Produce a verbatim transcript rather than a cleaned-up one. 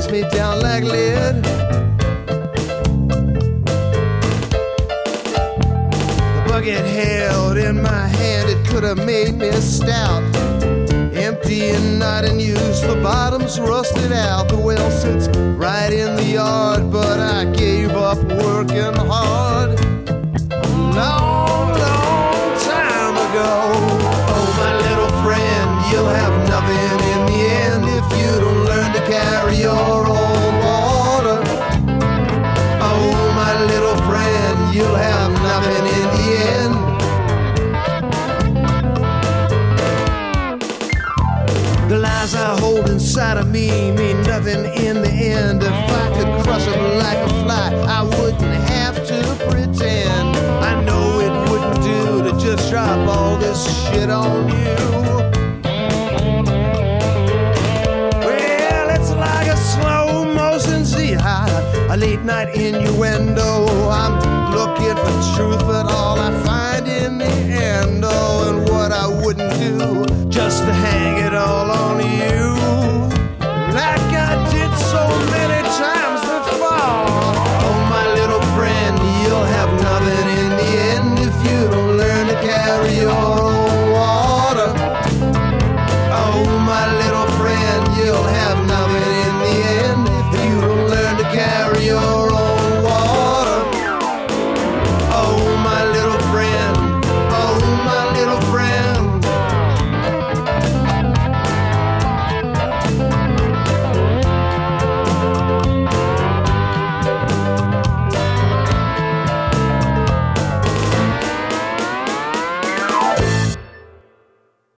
me down like lead. The bucket held in my hand, it could have made me stout. Empty and not in use, the bottom's rusted out. The well sits right in the yard, but I gave up working hard. Long, long time ago. Oh, my little friend, you'll have nothing in the end if you don't learn to carry your own water. Oh, my little friend, you'll have nothing in the end. The lies I hold inside of me mean nothing in the end. If I could crush them like a fly, I wouldn't have to pretend. I know it wouldn't do to just drop all this shit on you. Well, it's like a slow motion jihad, a late night innuendo. I'm looking for truth, but all I find in the end, oh, and what I wouldn't do just to hang it all on you.